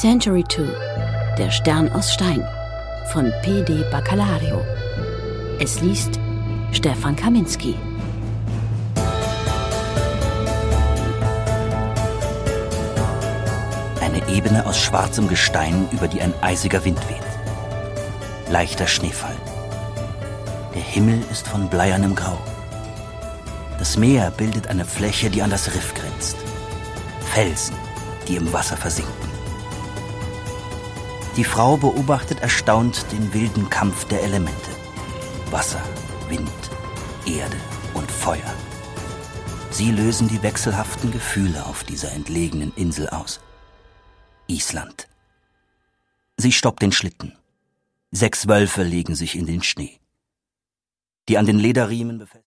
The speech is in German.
Century 2 – Der Stern aus Stein von P.D. Bacalario. Es liest Stefan Kaminski. Eine Ebene aus schwarzem Gestein, über die ein eisiger Wind weht. Leichter Schneefall. Der Himmel ist von bleiernem Grau. Das Meer bildet eine Fläche, die an das Riff grenzt. Felsen, die im Wasser versinken. Die Frau beobachtet erstaunt den wilden Kampf der Elemente. Wasser, Wind, Erde und Feuer. Sie lösen die wechselhaften Gefühle auf dieser entlegenen Insel aus. Island. Sie stoppt den Schlitten. 6 Wölfe legen sich in den Schnee. Die an den Lederriemen befestigten